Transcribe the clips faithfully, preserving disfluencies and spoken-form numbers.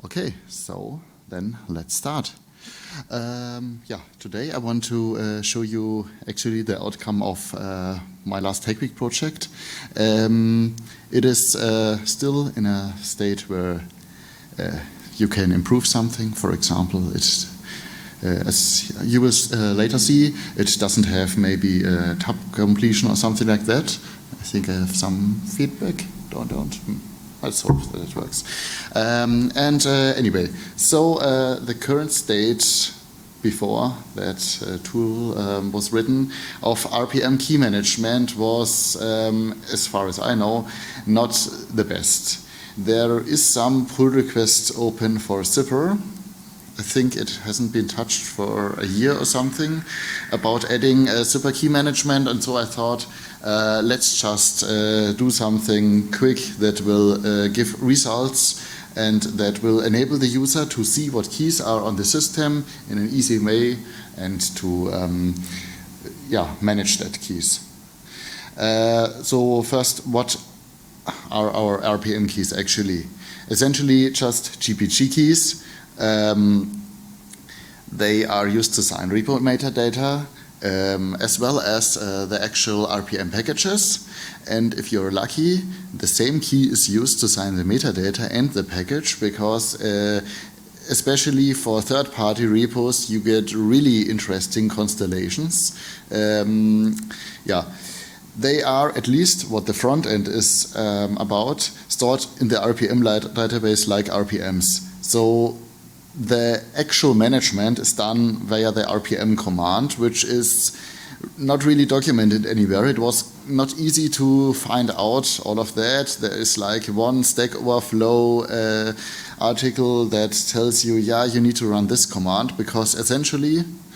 Okay, so then let's start. Um, yeah, today I want to uh, show you actually the outcome of uh, my last Tech Week project. Um, it is uh, still in a state where uh, you can improve something. For example, it's uh, as you will uh, later see, it doesn't have maybe a tab completion or something like that. I think I have some feedback. Don't don't. Let's hope that it works. Um, and uh, anyway, so uh, the current state before that uh, tool um, was written of R P M key management was, um, as far as I know, not the best. There is some pull requests open for Zypper. I think it hasn't been touched for a year or something about adding uh, Zypper key management, and so I thought, uh, let's just uh, do something quick that will uh, give results and that will enable the user to see what keys are on the system in an easy way and to um, yeah, manage that keys. Uh, so first, what are our R P M keys actually? Essentially just G P G keys. Um, they are used to sign repo metadata um, as well as uh, the actual R P M packages, and if you're lucky, the same key is used to sign the metadata and the package, because uh, especially for third-party repos you get really interesting constellations. Um, yeah. They are, at least what the front end is um, about, stored in the R P M database like R P Ms. So the actual management is done via the R P M command, which is not really documented anywhere. It was not easy to find out all of that. There is like one Stack Overflow uh, article that tells you, yeah, you need to run this command, because essentially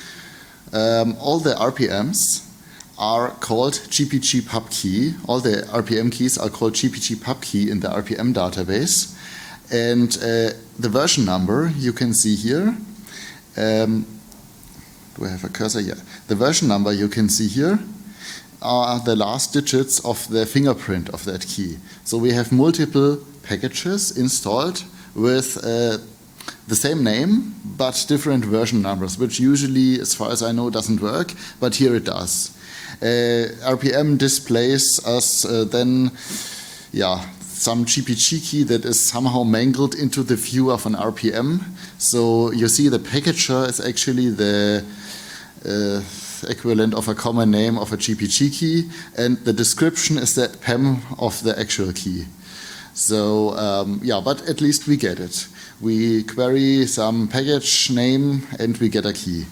um, all the R P Ms are called G P G pub key. All the R P M keys are called G P G pub key in the R P M database. And uh, the version number you can see here. Um, do I have a cursor? Yeah. The version number you can see here are the last digits of the fingerprint of that key. So we have multiple packages installed with uh, the same name but different version numbers, which usually, as far as I know, doesn't work, but here it does. Uh, R P M displays us uh, then, yeah, some G P G key that is somehow mangled into the view of an R P M. So you see the packager is actually the uh, equivalent of a common name of a G P G key, and the description is the P E M of the actual key. So um, yeah, but at least we get it. We query some package name and we get a key.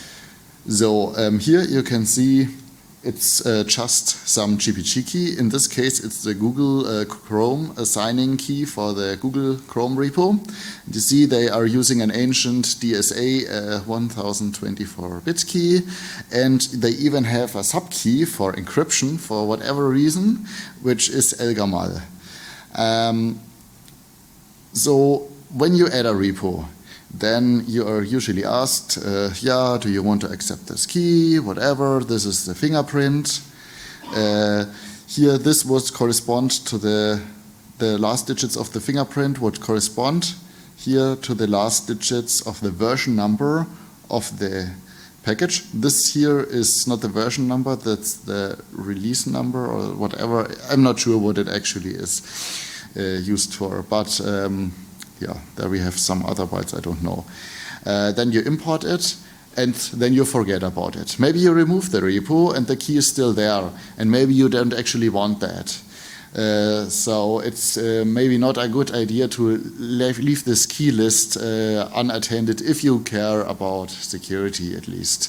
So um, here you can see it's uh, just some G P G key. In this case, it's the Google uh, Chrome assigning key for the Google Chrome repo. You see they are using an ancient D S A uh, one thousand twenty-four bit key, and they even have a subkey for encryption for whatever reason, which is El Gamal. Um, so when you add a repo, then you are usually asked, uh, yeah, do you want to accept this key, whatever, this is the fingerprint. Uh, here, this would correspond to the, the last digits of the fingerprint would correspond here to the last digits of the version number of the package. This here is not the version number, that's the release number or whatever. I'm not sure what it actually is uh, used for, but um, yeah, there we have some other bytes, I don't know. Uh, then you import it, and then you forget about it. Maybe you remove the repo and the key is still there, and maybe you don't actually want that. Uh, so it's uh, maybe not a good idea to leave, leave this key list uh, unattended if you care about security at least.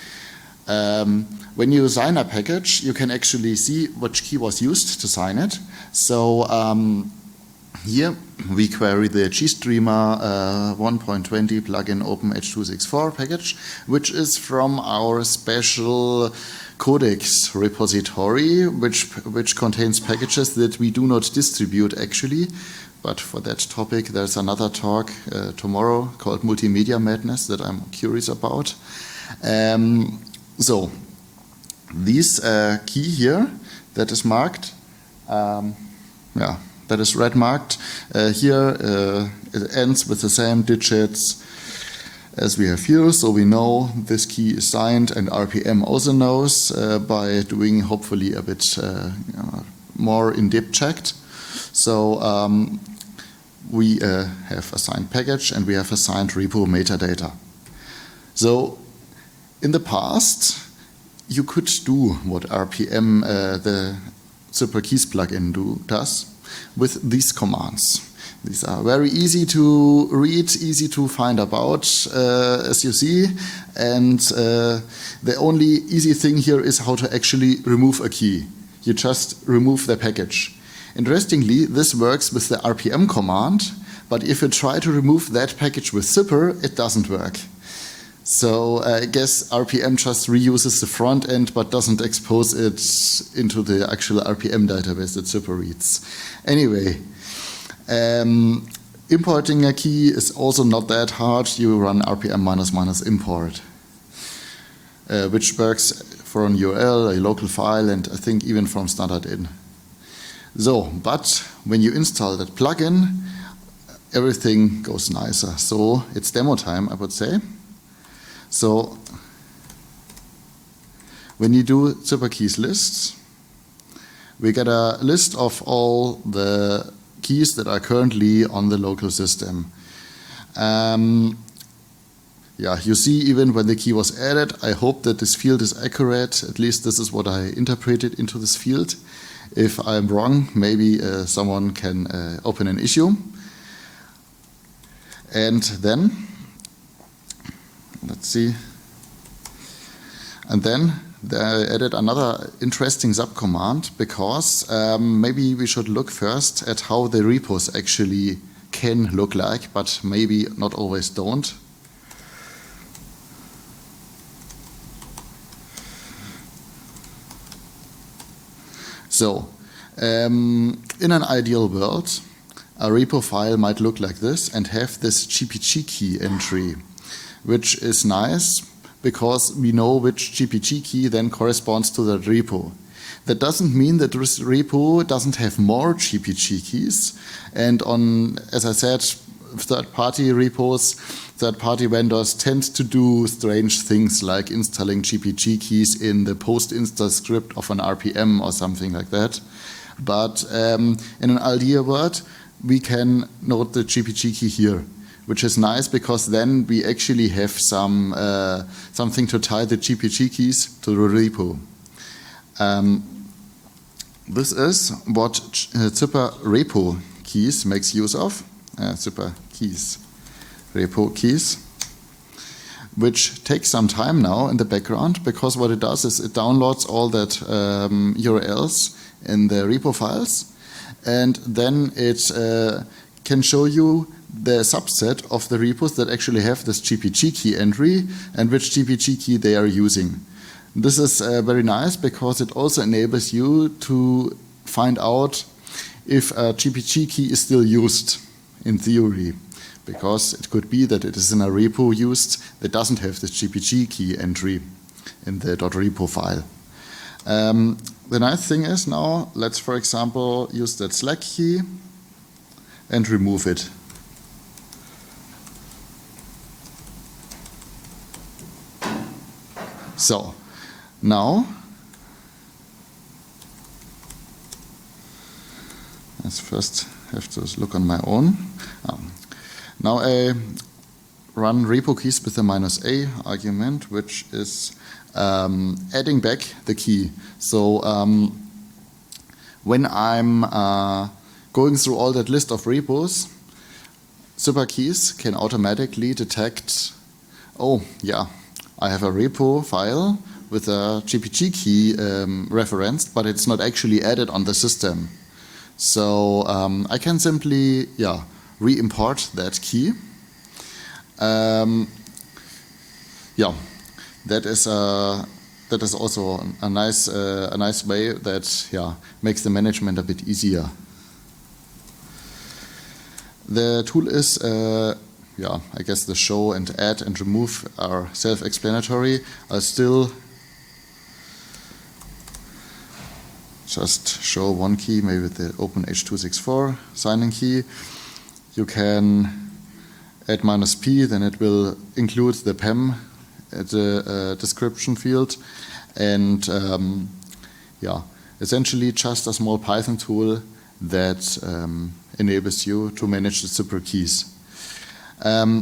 Um, when you sign a package, you can actually see which key was used to sign it. So um, here we query the GStreamer uh, one point twenty plugin Open H two sixty-four package, which is from our special codecs repository, which, which contains packages that we do not distribute actually. But for that topic, there's another talk uh, tomorrow called Multimedia Madness that I'm curious about. Um, so, this uh, key here that is marked, um, yeah, that is red marked. Uh, here uh, it ends with the same digits as we have here, so we know this key is signed, and R P M also knows uh, by doing hopefully a bit uh, you know, more in-depth checked. So um, we uh, have a signed package and we have a signed repo metadata. So in the past, you could do what R P M, uh, the ZipperKeys plugin do, does with these commands. These are very easy to read, easy to find about, uh, as you see. And uh, the only easy thing here is how to actually remove a key. You just remove the package. Interestingly, this works with the R P M command, but if you try to remove that package with Zypper, it doesn't work. So uh, I guess R P M just reuses the front end, but doesn't expose it into the actual R P M database that Zypper reads. Anyway. Um, importing a key is also not that hard. You run R P M minus minus import, uh, which works for an U R L, a local file, and I think even from standard in. So, but when you install that plugin, everything goes nicer. So it's demo time, I would say. So when you do ZipperKeys lists, we get a list of all the keys that are currently on the local system. Um, yeah, you see even when the key was added, I hope that this field is accurate. At least this is what I interpreted into this field. If I'm wrong, maybe uh, someone can uh, open an issue. And then, let's see. And then I added another interesting subcommand because um, maybe we should look first at how the repos actually can look like, but maybe not always don't. So, um, in an ideal world, a repo file might look like this and have this G P G key entry, which is nice because we know which G P G key then corresponds to that repo. That doesn't mean that this repo doesn't have more G P G keys. And on, as I said, third-party repos, third-party vendors tend to do strange things like installing G P G keys in the post-install script of an R P M or something like that. But um, in an ideal world, we can note the G P G key here, which is nice because then we actually have some uh, something to tie the G P G keys to the repo. Um, this is what uh, Zypper repo keys makes use of. Uh, Zypper keys, repo keys, which takes some time now in the background because what it does is it downloads all that um, U R Ls in the repo files, and then it uh, can show you the subset of the repos that actually have this G P G key entry and which G P G key they are using. This is uh, very nice because it also enables you to find out if a G P G key is still used in theory, because it could be that it is in a repo used that doesn't have this G P G key entry in the .repo file. Um, the nice thing is now, let's for example use that Slack key and remove it. So now let's first have to look on my own. Um, now I run repo keys with a minus a argument, which is um, adding back the key. So um, when I'm uh, going through all that list of repos, ZipperKeys can automatically detect, oh yeah, I have a repo file with a G P G key um, referenced, but it's not actually added on the system. So um, I can simply, yeah, re-import that key. Um, yeah, that is a that is also a nice uh, a nice way that yeah makes the management a bit easier. The tool is. Uh, Yeah, I guess the show and add and remove are self-explanatory. I'll still just show one key, maybe with the open H two sixty-four signing key. You can add minus P, then it will include the P E M at the uh, description field. And um, yeah, essentially just a small Python tool that um, enables you to manage the super keys. Um,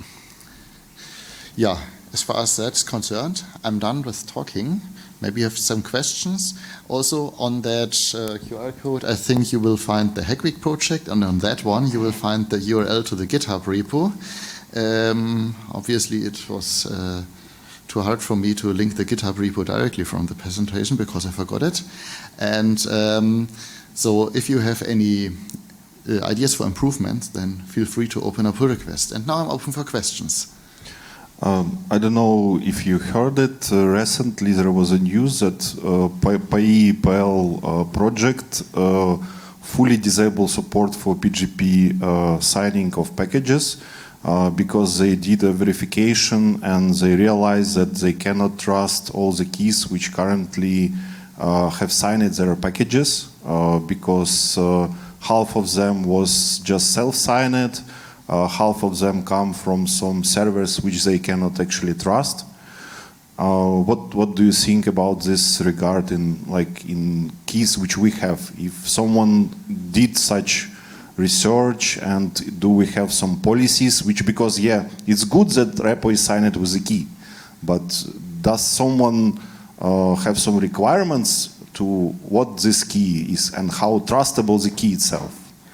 yeah, as far as that's concerned, I'm done with talking. Maybe you have some questions. Also on that uh, Q R code, I think you will find the Heckwick project, and on that one you will find the U R L to the GitHub repo. Um, obviously it was uh, too hard for me to link the GitHub repo directly from the presentation because I forgot it. And um, so if you have any uh, ideas for improvement, then feel free to open a pull request. And now I'm open for questions. Um, I don't know if you heard it. Uh, recently, there was a news that uh, P I P L uh, project uh, fully disabled support for P G P uh, signing of packages uh, because they did a verification and they realized that they cannot trust all the keys which currently uh, have signed their packages uh, because uh, half of them was just self-signed. Uh, half of them come from some servers which they cannot actually trust. Uh, what what do you think about this regard in like in keys which we have? If someone did such research, and do we have some policies which, because yeah, it's good that repo is signed with a key, but does someone uh, have some requirements to what this key is and how trustable the key itself?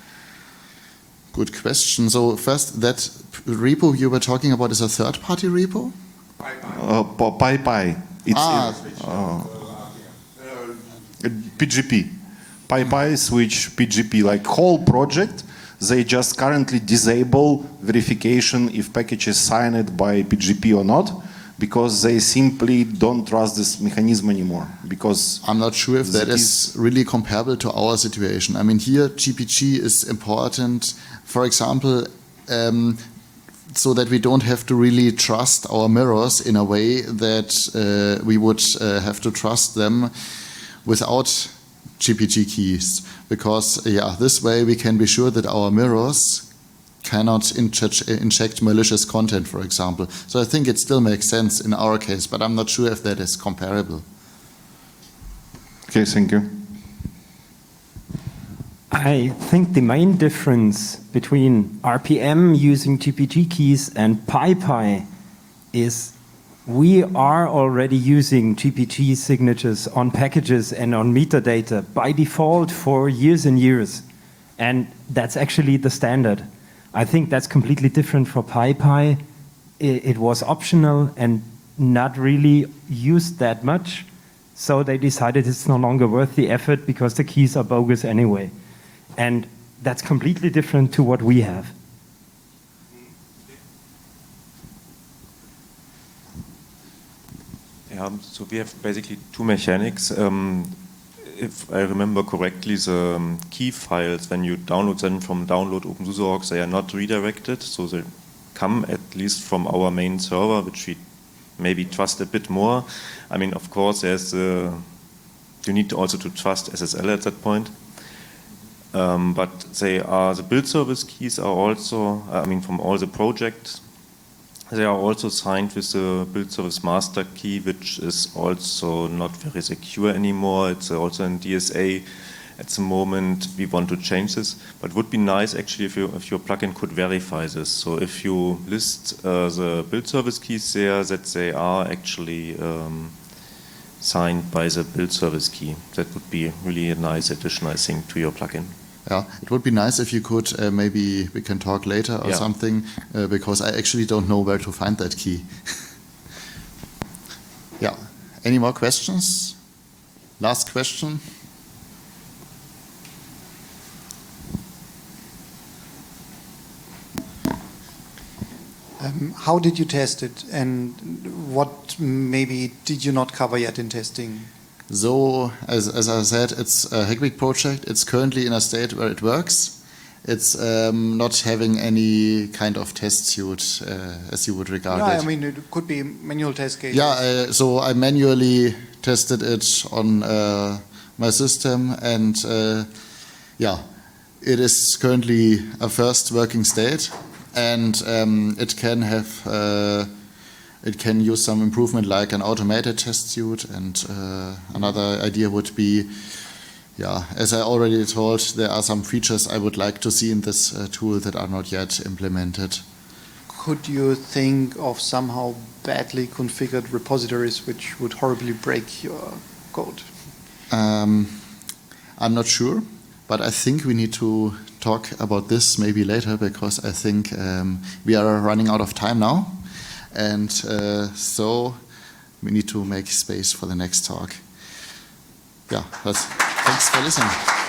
Good question. So first, that repo you were talking about is a third-party repo? Uh, P I P I. It's ah. uh, uh, P G P. P I P I switch P G P, like whole project. They just currently disable verification if package is signed by P G P or not, because they simply don't trust this mechanism anymore. Because I'm not sure if that is really comparable to our situation. I mean, here G P G is important, for example, um, so that we don't have to really trust our mirrors in a way that uh, we would uh, have to trust them without G P G keys. Because yeah, this way we can be sure that our mirrors cannot inject, inject malicious content, for example. So I think it still makes sense in our case, but I'm not sure if that is comparable. Okay, thank you. I think the main difference between R P M using G P G keys and P I P I is we are already using G P G signatures on packages and on metadata by default for years and years. And that's actually the standard. I think that's completely different for P I P I. It, it was optional and not really used that much. So they decided it's no longer worth the effort because the keys are bogus anyway. And that's completely different to what we have. Yeah, so we have basically two mechanics. Um, if I remember correctly, the um, key files, when you download them from download OpenSUSE, they are not redirected, so they come at least from our main server, which we maybe trust a bit more. I mean, of course, there's uh, you need also to trust S S L at that point. Um, but they are, the build service keys are also, I mean, from all the projects, they are also signed with the build service master key, which is also not very secure anymore. It's also in D S A at the moment. We want to change this, but it would be nice actually if, you, if your plugin could verify this. So if you list uh, the build service keys there, that they are actually um, signed by the build service key. That would be really a nice addition, I think, to your plugin. Yeah, it would be nice if you could, uh, maybe we can talk later or yeah. something, uh, because I actually don't know where to find that key. Yeah, any more questions? Last question. Um, how did you test it, and what maybe did you not cover yet in testing? So, as, as I said, it's a Heckwick project. It's currently in a state where it works. It's um, not having any kind of test suite, uh, as you would regard yeah, it. I mean, it could be manual test cases. Yeah, uh, so I manually tested it on uh, my system, and uh, yeah, it is currently a first working state, and um, it can have uh, it can use some improvement like an automated test suite, and uh, another idea would be, yeah, as I already told, there are some features I would like to see in this uh, tool that are not yet implemented. Could you think of somehow badly configured repositories which would horribly break your code? Um, I'm not sure, but I think we need to talk about this maybe later, because I think um, we are running out of time now, and uh, so we need to make space for the next talk. Yeah, that's, thanks for listening.